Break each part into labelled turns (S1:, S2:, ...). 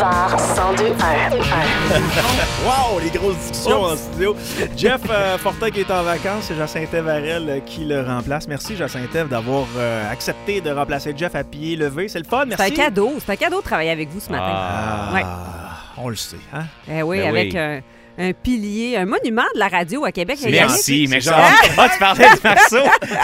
S1: Boulevard 102.1.
S2: Wow, les grosses discussions en studio. Jeff Fortin qui est en vacances, c'est Jacinthe Varel qui le remplace. Merci Jacinthe d'avoir accepté de remplacer Jeff à pied levé. C'est le fun, merci.
S3: C'est un cadeau de travailler avec vous ce matin. Ouais.
S2: On le sait, hein?
S3: Oui,
S4: Ben
S3: avec
S4: oui.
S3: un pilier, un monument de la radio à Québec.
S4: Merci, mais genre... tu parlais du Marceau?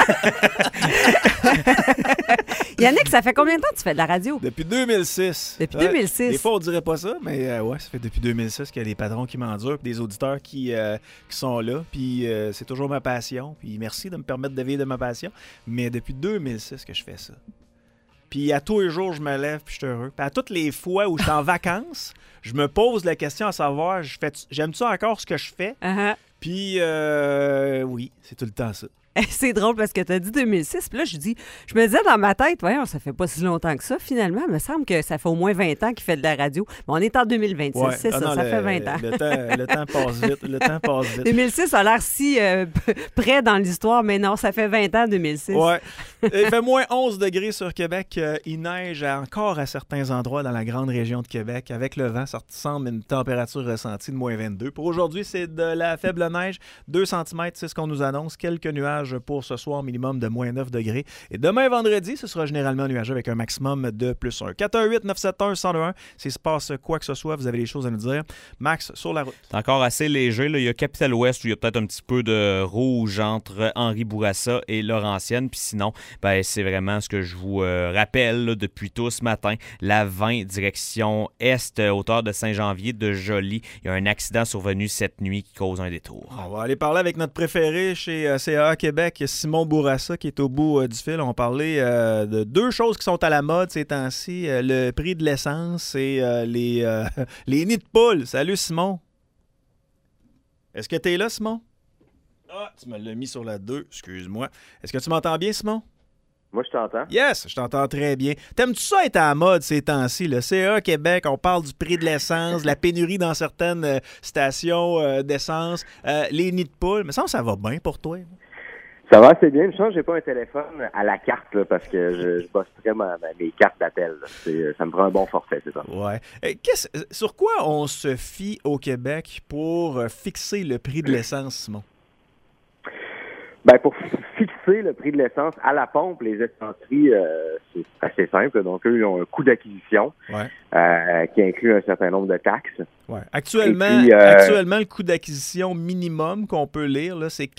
S3: Yannick, ça fait combien de temps que tu fais de la radio?
S2: Depuis 2006.
S3: Depuis 2006.
S2: Des fois, on dirait pas ça, mais ouais, ça fait depuis 2006 qu'il y a des patrons qui m'endurent, puis des auditeurs qui sont là. Puis c'est toujours ma passion. Puis merci de me permettre de vivre de ma passion. Mais depuis 2006 que je fais ça. Puis à tous les jours, je me lève puis je suis heureux. Puis à toutes les fois où je suis en vacances, je me pose la question à savoir, j'aime-tu encore ce que je fais?
S3: Uh-huh.
S2: Puis oui, c'est tout le temps ça.
S3: C'est drôle parce que tu as dit 2006, puis là, je me disais dans ma tête, voyons, ça fait pas si longtemps que ça, finalement. Il me semble que ça fait au moins 20 ans qu'il fait de la radio. Mais on est en 2026,
S2: Ouais.
S3: c'est ça,
S2: non,
S3: ça fait 20 ans.
S2: Le temps passe vite. Le temps passe vite.
S3: 2006 a l'air si près dans l'histoire, mais non, ça fait 20 ans, 2006.
S2: Ouais. Il fait moins 11 degrés sur Québec. Il neige encore à certains endroits dans la grande région de Québec. Avec le vent, ça ressemble à une température ressentie de moins 22. Pour aujourd'hui, c'est de la faible neige. 2 cm, c'est ce qu'on nous annonce. Quelques nuages pour ce soir, minimum de moins 9 degrés. Et demain, vendredi, ce sera généralement nuageux avec un maximum de plus 1. 418-971-1021. S'il se passe quoi que ce soit, vous avez des choses à nous dire. Max, sur la route.
S4: C'est encore assez léger. Là. Il y a Capitale-Ouest où il y a peut-être un petit peu de rouge entre Henri Bourassa et Laurentienne. Puis sinon, c'est vraiment ce que je vous rappelle là, depuis tout ce matin. La 20, direction Est, hauteur de Saint-Janvier de Joly. Il y a un accident survenu cette nuit qui cause un détour.
S2: On va aller parler avec notre préféré chez CAA Québec, Simon Bourassa, qui est au bout du fil. On va parler de 2 choses qui sont à la mode ces temps-ci. Le prix de l'essence et les nids de poules. Salut, Simon. Est-ce que tu es là, Simon? Ah, tu me l'as mis sur la 2, excuse-moi. Est-ce que tu m'entends bien, Simon?
S5: Moi, je t'entends.
S2: Yes, je t'entends très bien. T'aimes-tu ça être à la mode ces temps-ci? Le CA Québec, on parle du prix de l'essence, la pénurie dans certaines stations d'essence, les nids de poules. Mais ça va bien pour toi?
S5: Ça va assez bien. Je pense que j'ai pas un téléphone à la carte là, parce que je bosse vraiment mes cartes d'appel. Ça me prend un bon forfait, c'est ça.
S2: Ouais. Sur quoi on se fie au Québec pour fixer le prix de l'essence, Simon?
S5: Pour fixer le prix de l'essence à la pompe, les essenceries, c'est assez simple. Donc, eux, ils ont un coût d'acquisition qui inclut un certain nombre de taxes.
S2: Ouais. Actuellement, le coût d'acquisition minimum qu'on peut lire, là, c'est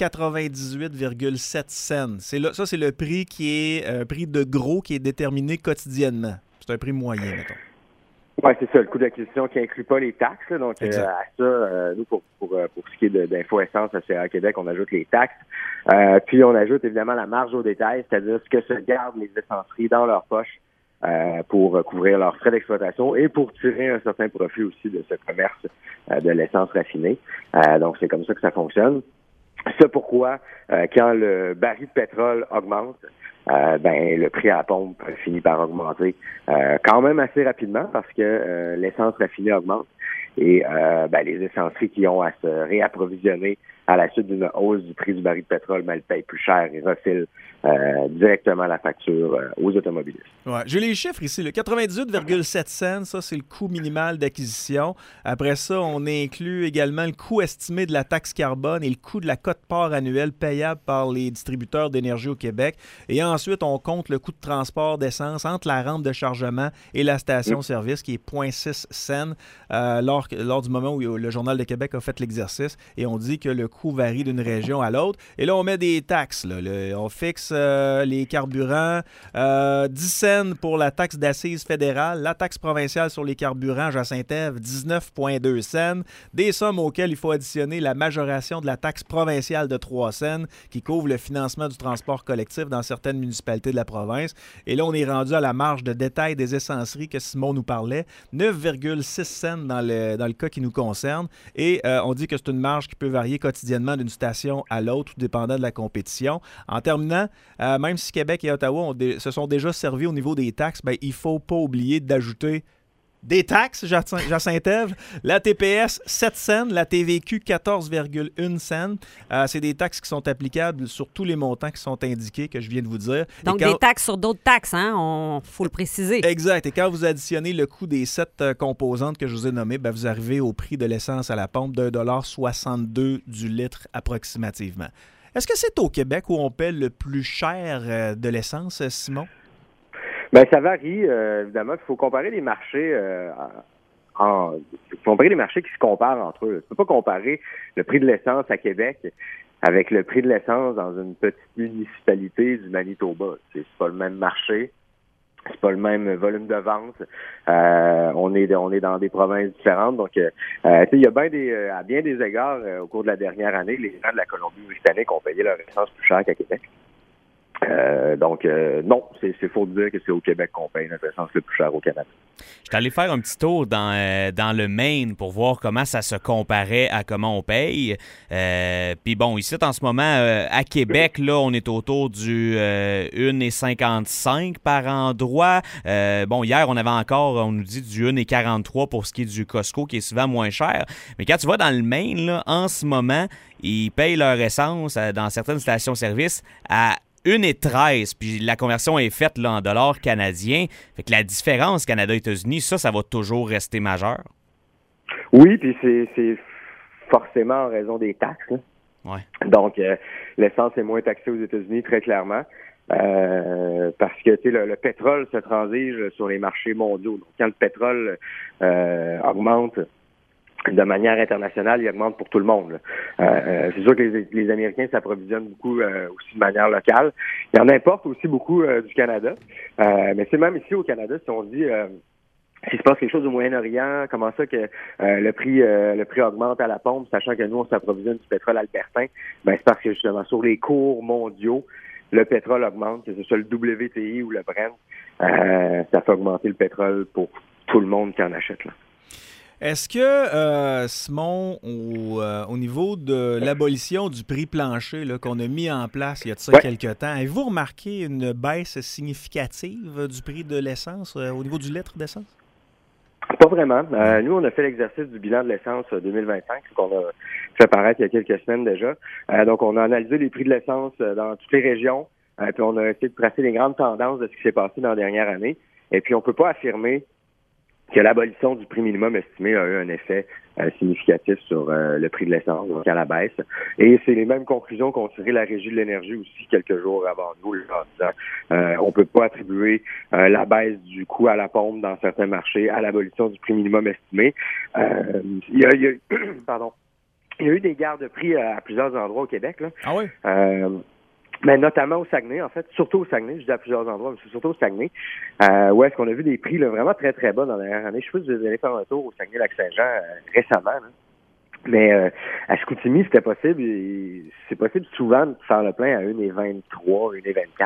S2: 98,7 cents. Ça, c'est le prix qui est un prix de gros qui est déterminé quotidiennement. C'est un prix moyen, mettons.
S5: Oui, c'est ça, le coût d'acquisition qui inclut pas les taxes. Là, donc, à ça, nous, pour ce qui est d'Info Essence à CA Québec, on ajoute les taxes. Puis, on ajoute évidemment la marge au détail, c'est-à-dire ce que se gardent les essenceries dans leur poche pour couvrir leurs frais d'exploitation et pour tirer un certain profit aussi de ce commerce de l'essence raffinée. Donc, c'est comme ça que ça fonctionne. C'est pourquoi, quand le baril de pétrole augmente, le prix à la pompe finit par augmenter quand même assez rapidement parce que l'essence raffinée augmente et les essenceries qui ont à se réapprovisionner à la suite d'une hausse du prix du baril de pétrole, elles payent plus cher et refilent directement la facture aux automobilistes.
S2: Ouais, j'ai les chiffres ici. Le 98,7 cents, ça, c'est le coût minimal d'acquisition. Après ça, on inclut également le coût estimé de la taxe carbone et le coût de la quote-part annuelle payable par les distributeurs d'énergie au Québec. Et ensuite, on compte le coût de transport d'essence entre la rampe de chargement et la station-service, qui est 0,6 cents lors du moment où le Journal de Québec a fait l'exercice. Et on dit que le coût varie d'une région à l'autre. Et là, on met des taxes. Là. On fixe les carburants, 10 cents pour la taxe d'assises fédérale, la taxe provinciale sur les carburants, Jacinthe-Ève, 19,2 cents. Des sommes auxquelles il faut additionner la majoration de la taxe provinciale de 3 cents qui couvre le financement du transport collectif dans certaines municipalités de la province. Et là, on est rendu à la marge de détail des essenceries que Simon nous parlait, 9,6 cents dans le cas qui nous concerne. Et on dit que c'est une marge qui peut varier quotidiennement d'une station à l'autre, tout dépendant de la compétition. En terminant, même si Québec et Ottawa se sont déjà servis au niveau des taxes, il ne faut pas oublier d'ajouter des taxes, Jacinthe-Ève. La TPS, 7 cents. La TVQ, 14,1 cents. C'est des taxes qui sont applicables sur tous les montants qui sont indiqués, que je viens de vous dire.
S3: Donc, des taxes sur d'autres taxes, hein? Faut le préciser.
S2: Exact. Et quand vous additionnez le coût des 7 composantes que je vous ai nommées, ben, vous arrivez au prix de l'essence à la pompe de 1,62 $ du litre approximativement. Est-ce que c'est au Québec où on paie le plus cher de l'essence, Simon?
S5: Bien, ça varie, évidemment. Il faut comparer les marchés comparer les marchés qui se comparent entre eux. Tu peux pas comparer le prix de l'essence à Québec avec le prix de l'essence dans une petite municipalité du Manitoba. C'est pas le même marché. C'est pas le même volume de vente. On est dans des provinces différentes. Donc, il y a à bien des égards, au cours de la dernière année, les gens de la Colombie-Britannique ont payé leur essence plus cher qu'à Québec. Non, c'est faux de dire que c'est au Québec qu'on paye notre essence le plus cher au Canada.
S4: Je suis allé faire un petit tour dans le Maine pour voir comment ça se comparait à comment on paye. Puis bon, ici, en ce moment, à Québec, là, on est autour du 1,55 par endroit. Hier, on nous dit du 1,43 pour ce qui est du Costco, qui est souvent moins cher. Mais quand tu vas dans le Maine, là, en ce moment, ils payent leur essence dans certaines stations-service à 1,13, puis la conversion est faite là, en dollars canadiens. Fait que la différence Canada-États-Unis, ça va toujours rester majeur.
S5: Oui, puis c'est forcément en raison des taxes. Hein.
S4: Ouais.
S5: Donc, l'essence est moins taxée aux États-Unis, très clairement, parce que le pétrole se transige sur les marchés mondiaux. Donc, quand le pétrole augmente de manière internationale, il augmente pour tout le monde. C'est sûr que les Américains s'approvisionnent beaucoup aussi de manière locale. Ils en importent aussi beaucoup du Canada. Mais c'est même ici au Canada, si on dit s'il se passe quelque chose au Moyen-Orient, comment ça que le prix augmente à la pompe, sachant que nous, on s'approvisionne du pétrole albertain, ben c'est parce que justement, sur les cours mondiaux, le pétrole augmente, que ce soit le WTI ou le Brent, ça fait augmenter le pétrole pour tout le monde qui en achète, là.
S2: Est-ce que, Simon, au niveau de l'abolition du prix plancher là, qu'on a mis en place il y a de ça quelques temps, avez-vous remarqué une baisse significative du prix de l'essence au niveau du litre d'essence?
S5: Pas vraiment. Nous, on a fait l'exercice du bilan de l'essence 2025 qu'on a fait paraître il y a quelques semaines déjà. Donc, on a analysé les prix de l'essence dans toutes les régions, puis on a essayé de tracer les grandes tendances de ce qui s'est passé dans la dernière année. Et puis, on peut pas affirmer que l'abolition du prix minimum estimé a eu un effet significatif sur le prix de l'essence, donc à la baisse. Et c'est les mêmes conclusions qu'ont tiré la Régie de l'énergie aussi quelques jours avant nous, en disant on peut pas attribuer la baisse du coût à la pompe dans certains marchés à l'abolition du prix minimum estimé. Il y a eu des guerres de prix à plusieurs endroits au Québec, là.
S2: Ah oui?
S5: Mais notamment au Saguenay, en fait, surtout au Saguenay, je dis à plusieurs endroits, mais c'est surtout au Saguenay, où est-ce qu'on a vu des prix là, vraiment très, très bas dans la dernière année. Je sais pas si vous allez faire un tour au Saguenay-Lac-Saint-Jean récemment, là. Mais à Chicoutimi, c'était possible, et c'est possible souvent de faire le plein à 1,23, 1,24.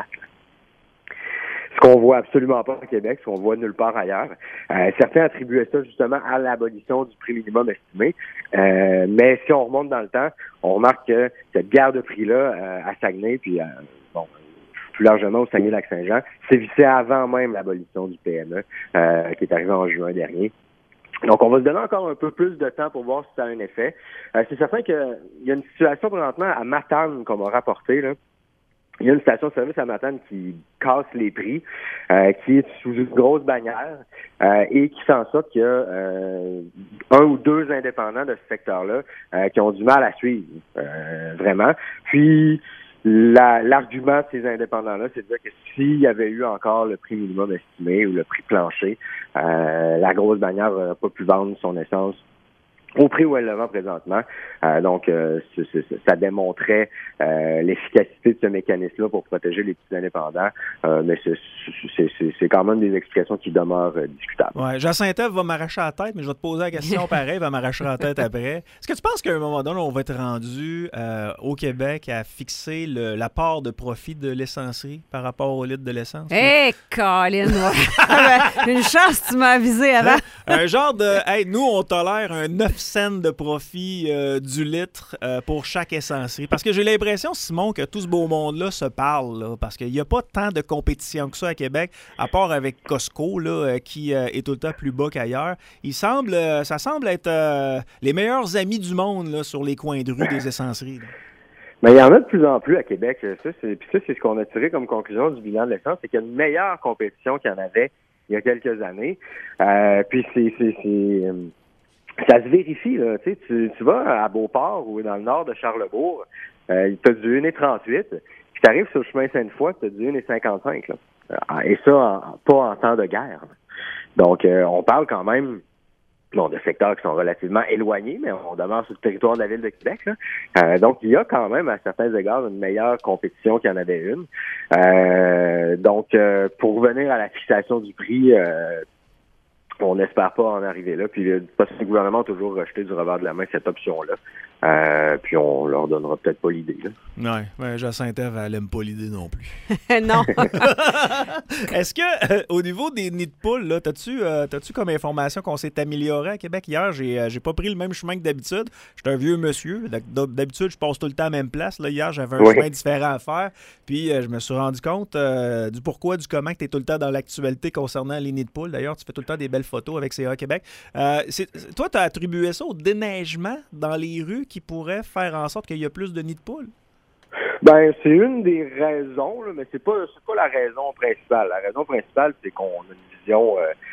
S5: Ce qu'on voit absolument pas au Québec, ce qu'on voit nulle part ailleurs. Certains attribuaient ça justement à l'abolition du prix minimum estimé. Mais si on remonte dans le temps, on remarque que cette guerre de prix-là à Saguenay, puis plus largement au Saguenay-Lac-Saint-Jean, sévissait avant même l'abolition du PME, qui est arrivée en juin dernier. Donc, on va se donner encore un peu plus de temps pour voir si ça a un effet. C'est certain qu'il y a une situation présentement à Matane qu'on m'a rapporté, là. Il y a une station-service à Matane qui casse les prix, qui est sous une grosse bannière et qui fait en sorte qu'il y a un ou deux indépendants de ce secteur-là qui ont du mal à suivre, vraiment. Puis, l'argument de ces indépendants-là, c'est de dire que s'il y avait eu encore le prix minimum estimé ou le prix plancher, la grosse bannière n'aurait pas pu vendre son essence au prix où elle le vend présentement. Donc, ça démontrait l'efficacité de ce mécanisme-là pour protéger les petits indépendants. Mais c'est quand même des expressions qui demeurent discutables.
S2: Ouais, Jacinthe-Ève va m'arracher la tête, mais je vais te poser la question pareil, il va m'arracher la tête après. Est-ce que tu penses qu'à un moment donné, on va être rendu au Québec à fixer la part de profit de l'essencerie par rapport au litre de l'essence?
S3: Hé, Colin! Une chance, tu m'as avisé avant.
S2: Un genre de « Hey, nous, on tolère un 9 cents de profit du litre pour chaque essencerie. Parce que j'ai l'impression, Simon, que tout ce beau monde-là se parle, là, parce qu'il n'y a pas tant de compétition que ça à Québec, à part avec Costco, là, qui est tout le temps plus bas qu'ailleurs. Ça semble être les meilleurs amis du monde là, sur les coins de rue des essenceries. Là.
S5: Mais il y en a de plus en plus à Québec. Ça, c'est ce qu'on a tiré comme conclusion du bilan de l'essence, c'est qu'il y a une meilleure compétition qu'il y en avait il y a quelques années. Puis ça se vérifie. Là. Tu vas à Beauport ou dans le nord de Charlebourg, tu as du 1,38. Puis tu arrives sur le chemin Sainte-Foy, tu as du 1,55. Là. Et ça, pas en temps de guerre. Donc, on parle quand même de secteurs qui sont relativement éloignés, mais on demeure sur le territoire de la ville de Québec. Là. Donc, il y a quand même, à certains égards, une meilleure compétition qu'il y en avait une. Donc, pour revenir à la fixation du prix, on n'espère pas en arriver là. Puis, parce que le gouvernement a toujours rejeté du revers de la main cette option-là. Puis, on leur donnera peut-être pas l'idée.
S2: Oui, Jacinthe, elle n'aime pas l'idée non plus.
S3: Non.
S2: Est-ce que, au niveau des nids de poules, là, t'as-tu comme information qu'on s'est amélioré à Québec? Hier, j'ai pas pris le même chemin que d'habitude. J'étais un vieux monsieur. D'habitude, je passe tout le temps à la même place. Là, hier, j'avais un chemin différent à faire. Puis, je me suis rendu compte du pourquoi, du comment que tu es tout le temps dans l'actualité concernant les nids de poules. D'ailleurs, tu fais tout le temps des belles photos avec CA Québec. Toi, tu as attribué ça au déneigement dans les rues qui pourrait faire en sorte qu'il y a plus de nids de poules?
S5: Ben, c'est une des raisons, là, mais c'est pas la raison principale. La raison principale, c'est qu'on a une vision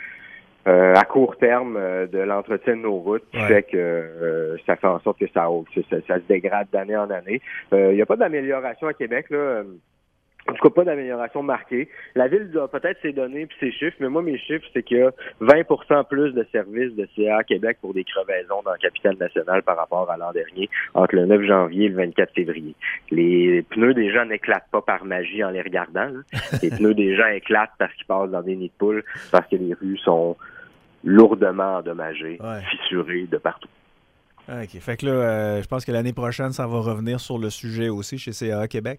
S5: à court terme de l'entretien de nos routes qui fait que ça fait en sorte que ça se dégrade d'année en année. Il n'y a pas d'amélioration à Québec, là. En tout cas, pas d'amélioration marquée. La ville a peut-être ses données puis ses chiffres, mais moi, mes chiffres, c'est qu'il y a 20% plus de services de CA Québec pour des crevaisons dans la capitale nationale par rapport à l'an dernier, entre le 9 janvier et le 24 février. Les pneus des gens n'éclatent pas par magie en les regardant. Là. Les pneus des gens éclatent parce qu'ils passent dans des nids de poules, parce que les rues sont lourdement endommagées, fissurées de partout.
S2: OK. Fait que là, je pense que l'année prochaine, ça va revenir sur le sujet aussi chez CA Québec.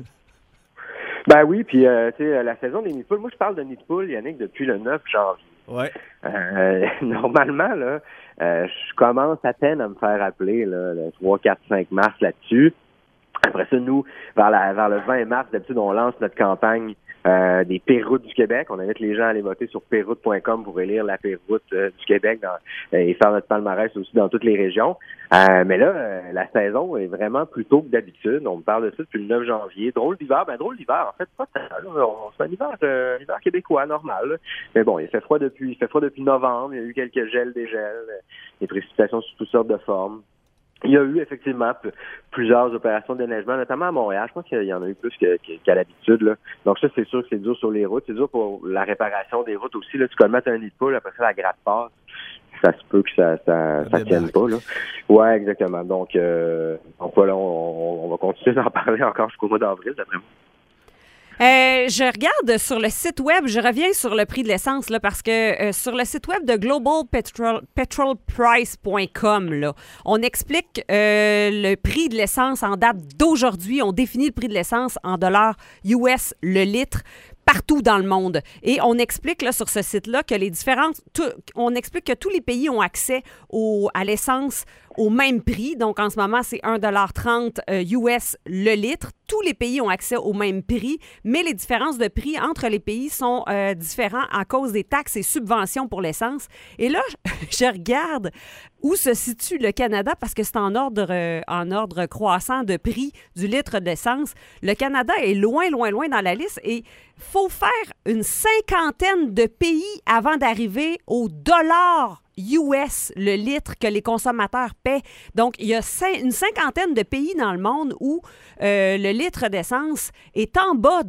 S5: Ben oui, puis tu sais, la saison des nids de poules, moi je parle de nids de poules, Yannick, depuis le 9 janvier.
S2: Ouais.
S5: Normalement, là, je commence à peine à me faire appeler là, le 3, 4, 5 mars là-dessus. Après ça, nous, vers le 20 mars, d'habitude, on lance notre campagne des Péroutes du Québec. On invite les gens à aller voter sur péroute.com pour élire la Péroute du Québec et faire notre palmarès aussi dans toutes les régions. Mais là, la saison est vraiment plus tôt que d'habitude. On me parle de ça depuis le 9 janvier. Drôle d'hiver. En fait, pas tant. C'est un hiver québécois normal. Là. Mais bon, il fait froid depuis novembre. Il y a eu quelques gels, dégels, des précipitations sous toutes sortes de formes. Il y a eu effectivement plusieurs opérations de déneigement, notamment à Montréal. Je pense qu'il y en a eu plus qu'à l'habitude. Là. Donc ça, c'est sûr que c'est dur sur les routes. C'est dur pour la réparation des routes aussi. Là, tu colmates un nid de poule, après ça, la gratte passe. Ça se peut que ça tienne pas. Là. Ouais, exactement. Donc voilà, on va continuer d'en parler encore jusqu'au mois d'avril, d'après moi.
S3: Je regarde sur le site web, je reviens sur le prix de l'essence là, parce que sur le site web de globalpetrolprice.com, là, on explique le prix de l'essence en date d'aujourd'hui. On définit le prix de l'essence en dollars US le litre partout dans le monde. Et on explique là, sur ce site-là que on explique que tous les pays ont accès à l'essence au même prix. Donc, en ce moment, c'est 1,30 US le litre. Tous les pays ont accès au même prix, mais les différences de prix entre les pays sont différentes à cause des taxes et subventions pour l'essence. Et là, je regarde où se situe le Canada parce que c'est en ordre croissant de prix du litre d'essence. Le Canada est loin, loin, loin dans la liste et faut faire une 50aine de pays avant d'arriver au dollar US le litre que les consommateurs paient. Donc, il y a une 50aine de pays dans le monde où le litre d'essence est en bas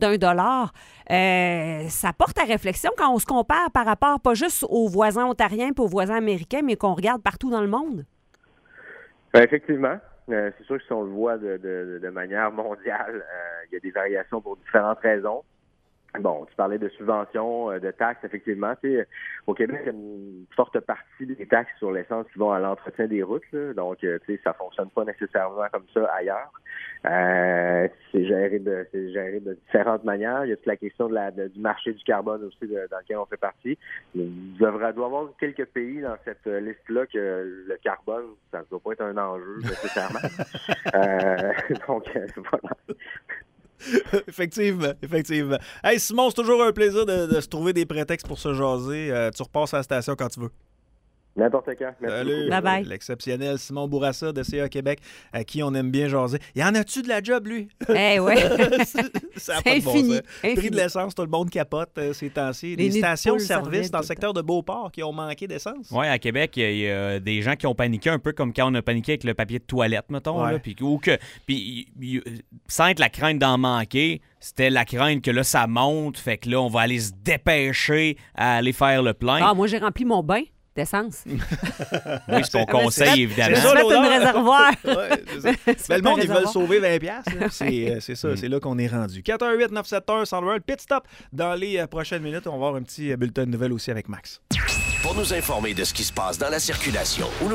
S3: d'$1. Ça porte à réflexion quand on se compare par rapport pas juste aux voisins ontariens et aux voisins américains, mais qu'on regarde partout dans le monde.
S5: Effectivement. C'est sûr que si on le voit de manière mondiale, il y a des variations pour différentes raisons. Bon, tu parlais de subventions, de taxes, effectivement. Tu sais, au Québec, il y a une forte partie des taxes sur l'essence qui vont à l'entretien des routes. Là. Donc, tu sais, ça fonctionne pas nécessairement comme ça ailleurs. C'est géré de différentes manières. Il y a toute la question du marché du carbone aussi dans lequel on fait partie. Il doit y avoir quelques pays dans cette liste-là que le carbone, ça ne doit pas être un enjeu nécessairement. Donc, voilà.
S2: Effectivement. Hey Simon, c'est toujours un plaisir de se trouver des prétextes pour se jaser. Tu repasses à la station quand tu veux.
S5: N'importe quand.
S2: Salut.
S3: Bye bye.
S2: L'exceptionnel Simon Bourassa de CA Québec, à qui on aime bien jaser. Y en a-tu de la job, lui?
S3: Eh ouais.
S2: Ça a
S3: C'est
S2: pas de bon
S3: infini.
S2: sens. Prix de l'essence, tout le monde capote ces temps-ci. Les
S3: nids de
S2: stations-service
S3: poules
S2: dans le
S3: sortent
S2: secteur de Beauport qui ont manqué d'essence.
S4: Oui, à Québec, il y a des gens qui ont paniqué un peu comme quand on a paniqué avec le papier de toilette, mettons.
S2: Ouais.
S4: Là, sans être la crainte d'en manquer, c'était la crainte que là, ça monte. Fait que là, on va aller se dépêcher à aller faire le plein.
S3: Ah, moi, j'ai rempli mon bain d'essence.
S4: Oui, ce qu'on conseille, évidemment.
S2: C'est
S3: Je
S2: ça,
S3: vais mettre
S2: l'odeur.
S3: une réservoir.
S2: Ouais, c'est ça.
S3: C'est
S2: Le monde,
S3: un
S2: ils veulent
S3: réservoir.
S2: sauver 20$. C'est ça, c'est là qu'on est rendu. 418-971-100 Pit stop. Dans les prochaines minutes, on va avoir un petit bulletin de nouvelles aussi avec Max.
S1: Pour nous informer de ce qui se passe dans la circulation ou